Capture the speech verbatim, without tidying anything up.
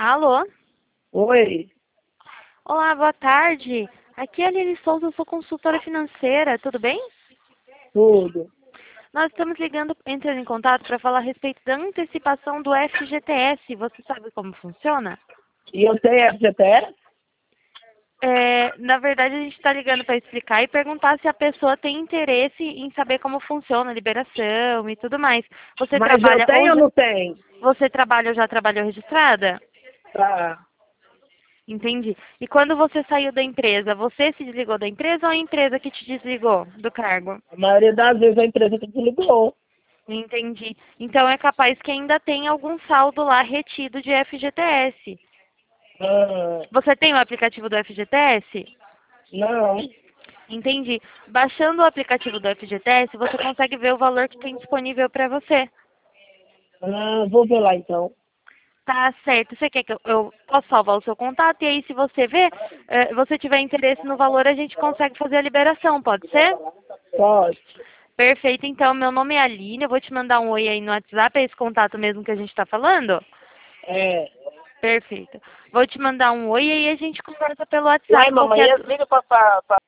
Alô? Oi, Olá, boa tarde. Aqui é a Aline Souza, eu sou consultora financeira, tudo bem? tudo. Nós estamos ligando, entrando em contato para falar a respeito da antecipação do F G T S. Você sabe como funciona? E eu tenho F G T S? É, na verdade, a gente está ligando para explicar e perguntar se a pessoa tem interesse em saber como funciona a liberação e tudo mais. Você Mas eu trabalha ou tenho ou já, não tenho? você trabalha ou já trabalhou registrada? Tá. Entendi. E quando você saiu da empresa, você se desligou da empresa ou a empresa que te desligou do cargo? A maioria das vezes a empresa que desligou. Entendi. Então é capaz que ainda tem algum saldo lá retido de F G T S. Ah, Você tem o aplicativo do F G T S? não. Entendi. Baixando o aplicativo do F G T S, você consegue ver o valor que tem disponível para você. Ah, vou ver lá então. Tá certo. Você quer que eu, eu posso salvar o seu contato? E aí, se você ver, eh, você tiver interesse no valor, a gente consegue fazer a liberação, pode ser? Pode. Perfeito. Então, meu nome é Aline. Eu vou te mandar um oi aí no WhatsApp. É esse contato mesmo que a gente está falando? É. Perfeito. Vou te mandar um oi e aí a gente conversa pelo Uai, WhatsApp. mamãe, Qualquer... liga pra, pra,